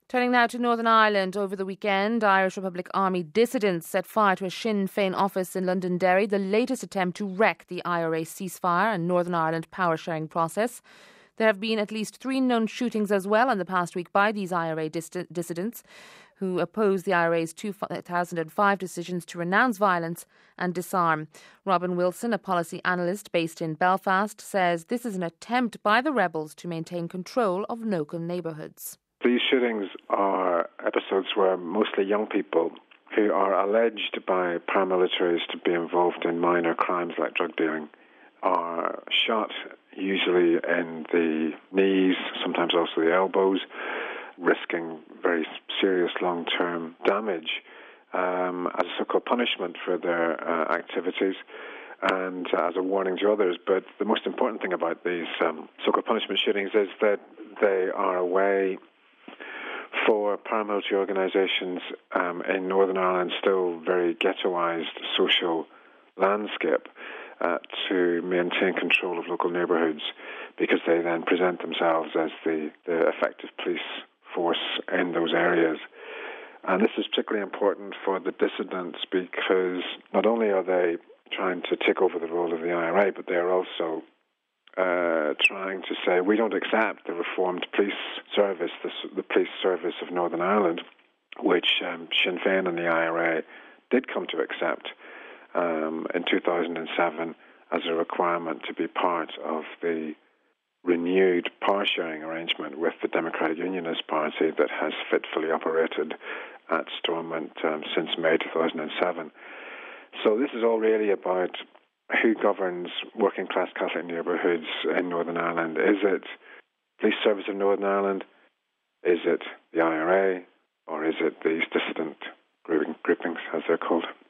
Turning now to Northern Ireland, over the weekend, Irish Republic Army dissidents set fire to a Sinn Féin office in Londonderry, the latest attempt to wreck the IRA ceasefire and Northern Ireland power-sharing process. There have been at least 3 known shootings as well in the past week by these IRA dissidents who oppose the IRA's 2005 decisions to renounce violence and disarm. Robin Wilson, a policy analyst based in Belfast, says this is an attempt by the rebels to maintain control of local neighbourhoods. These shootings are episodes where mostly young people who are alleged by paramilitaries to be involved in minor crimes like drug dealing are shot, usually in the knees, sometimes also the elbows, risking very serious long-term damage as a so-called punishment for their activities and as a warning to others. But the most important thing about these so-called punishment shootings is that they are a way for paramilitary organisations in Northern Ireland, still very ghettoised social landscape, to maintain control of local neighbourhoods, because they then present themselves as the effective police force in those areas. And this is particularly important for the dissidents because not only are they trying to take over the role of the IRA, but they are also trying to say, we don't accept the reformed police service, the police service of Northern Ireland, which Sinn Féin and the IRA did come to accept in 2007 as a requirement to be part of the renewed power-sharing arrangement with the Democratic Unionist Party that has fitfully operated at Stormont since May 2007. So this is all really about who governs working-class Catholic neighbourhoods in Northern Ireland. Is it Police Service of Northern Ireland? Is it the IRA? Or is it these dissident groupings, as they're called?